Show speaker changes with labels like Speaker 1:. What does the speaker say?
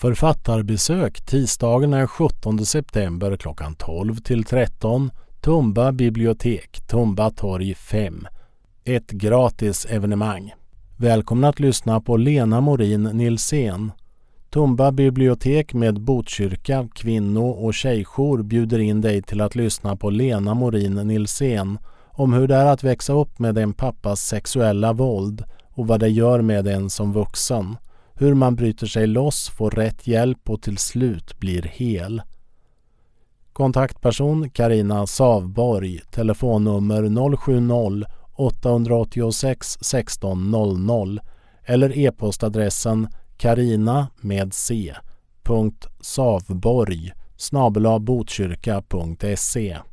Speaker 1: Författarbesök tisdagen den 17 september klockan 12 till 13. Tumba bibliotek, Tumba torg 5. Ett gratis evenemang. Välkomna att lyssna på Lena Morin Nilsén. Tumba bibliotek med Botkyrka, kvinno- och tjejjour bjuder in dig till att lyssna på Lena Morin Nilsén om hur det är att växa upp med en pappas sexuella våld och vad det gör med en som vuxen. Hur man bryter sig loss, får rätt hjälp och till slut blir hel. Kontaktperson Carina Savborg, telefonnummer 070-886 1600 eller e-postadressen carina.savborg@botkyrka.se.